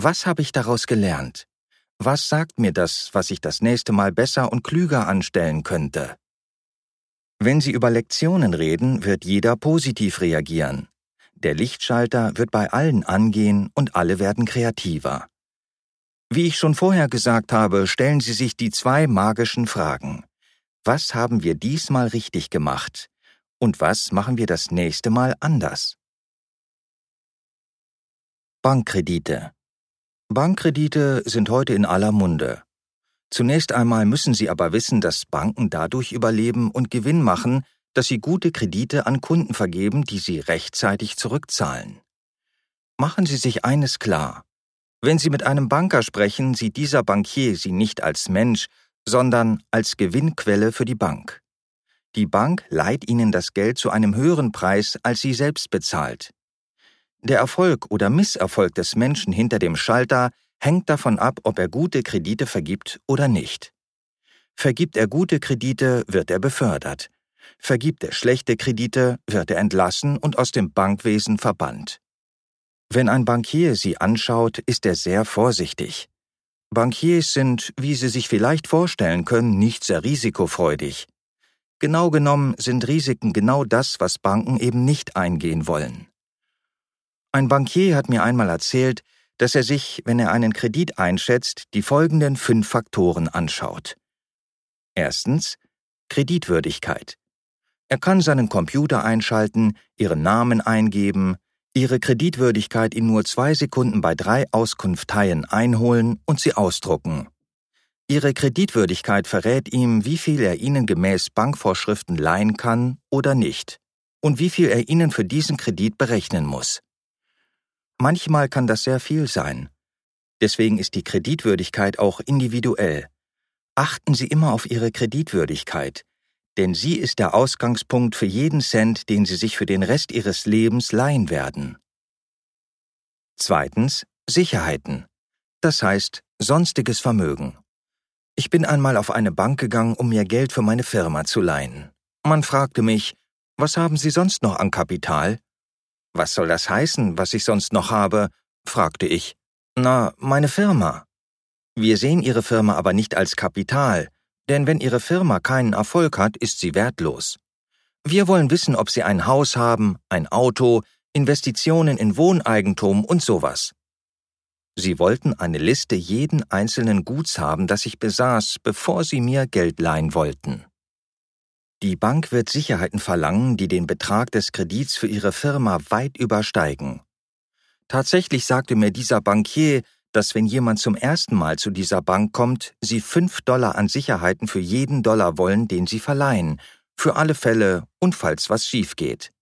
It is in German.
Was habe ich daraus gelernt? Was sagt mir das, was ich das nächste Mal besser und klüger anstellen könnte? Wenn Sie über Lektionen reden, wird jeder positiv reagieren. Der Lichtschalter wird bei allen angehen und alle werden kreativer. Wie ich schon vorher gesagt habe, stellen Sie sich die 2 magischen Fragen. Was haben wir diesmal richtig gemacht? Und was machen wir das nächste Mal anders? Bankkredite. Bankkredite sind heute in aller Munde. Zunächst einmal müssen Sie aber wissen, dass Banken dadurch überleben und Gewinn machen, dass sie gute Kredite an Kunden vergeben, die sie rechtzeitig zurückzahlen. Machen Sie sich eines klar. Wenn Sie mit einem Banker sprechen, sieht dieser Bankier Sie nicht als Mensch, sondern als Gewinnquelle für die Bank. Die Bank leiht Ihnen das Geld zu einem höheren Preis, als sie selbst bezahlt. Der Erfolg oder Misserfolg des Menschen hinter dem Schalter hängt davon ab, ob er gute Kredite vergibt oder nicht. Vergibt er gute Kredite, wird er befördert. Vergibt er schlechte Kredite, wird er entlassen und aus dem Bankwesen verbannt. Wenn ein Bankier Sie anschaut, ist er sehr vorsichtig. Bankiers sind, wie Sie sich vielleicht vorstellen können, nicht sehr risikofreudig. Genau genommen sind Risiken genau das, was Banken eben nicht eingehen wollen. Ein Bankier hat mir einmal erzählt, dass er sich, wenn er einen Kredit einschätzt, die folgenden 5 Faktoren anschaut. Erstens, Kreditwürdigkeit. Er kann seinen Computer einschalten, Ihren Namen eingeben, Ihre Kreditwürdigkeit in nur 2 Sekunden bei 3 Auskunfteien einholen und sie ausdrucken. Ihre Kreditwürdigkeit verrät ihm, wie viel er Ihnen gemäß Bankvorschriften leihen kann oder nicht und wie viel er Ihnen für diesen Kredit berechnen muss. Manchmal kann das sehr viel sein. Deswegen ist die Kreditwürdigkeit auch individuell. Achten Sie immer auf Ihre Kreditwürdigkeit, denn sie ist der Ausgangspunkt für jeden Cent, den Sie sich für den Rest Ihres Lebens leihen werden. Zweitens, Sicherheiten. Das heißt, sonstiges Vermögen. Ich bin einmal auf eine Bank gegangen, um mir Geld für meine Firma zu leihen. Man fragte mich, was haben Sie sonst noch an Kapital? Was soll das heißen, was ich sonst noch habe? Fragte ich. Na, meine Firma. Wir sehen Ihre Firma aber nicht als Kapital, denn wenn Ihre Firma keinen Erfolg hat, ist sie wertlos. Wir wollen wissen, ob Sie ein Haus haben, ein Auto, Investitionen in Wohneigentum und sowas. Sie wollten eine Liste jeden einzelnen Guts haben, das ich besaß, bevor Sie mir Geld leihen wollten. Die Bank wird Sicherheiten verlangen, die den Betrag des Kredits für Ihre Firma weit übersteigen. Tatsächlich sagte mir dieser Bankier, dass wenn jemand zum ersten Mal zu dieser Bank kommt, Sie $5 an Sicherheiten für jeden Dollar wollen, den Sie verleihen, für alle Fälle und falls was schief geht.